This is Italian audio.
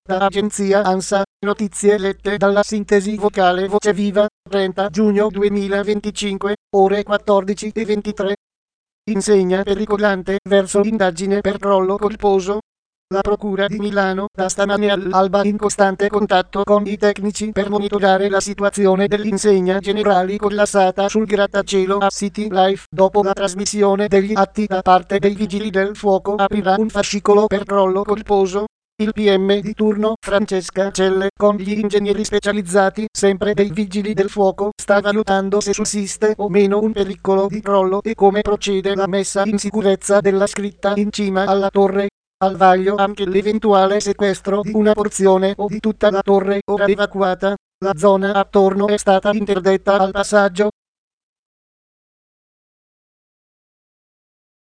Da agenzia ANSA, notizie lette dalla sintesi vocale Voce Viva, 30 giugno 2025, ore 14:23. Insegna pericolante verso indagine per crollo colposo. La Procura di Milano da stamane all'alba in costante contatto con i tecnici per monitorare la situazione dell'insegna Generali collassata sul grattacielo a City Life. Dopo la trasmissione degli atti da parte dei vigili del fuoco aprirà un fascicolo per crollo colposo. Il PM di turno, Francesca Celle, con gli ingegneri specializzati, sempre dei vigili del fuoco, sta valutando se sussiste o meno un pericolo di crollo e come procede la messa in sicurezza della scritta in cima alla torre. Al vaglio anche l'eventuale sequestro di una porzione o di tutta la torre ora evacuata. La zona attorno è stata interdetta al passaggio.